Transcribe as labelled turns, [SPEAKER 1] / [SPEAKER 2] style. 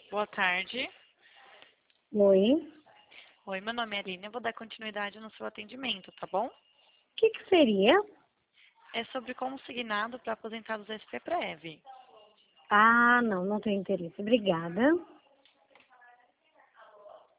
[SPEAKER 1] Boa tarde.
[SPEAKER 2] Oi.
[SPEAKER 1] Oi, meu nome é Aline. Eu vou dar continuidade no seu atendimento, tá bom?
[SPEAKER 2] O que seria?
[SPEAKER 1] É sobre consignado para aposentados SP-Prev.
[SPEAKER 2] Ah, não tenho interesse. Obrigada.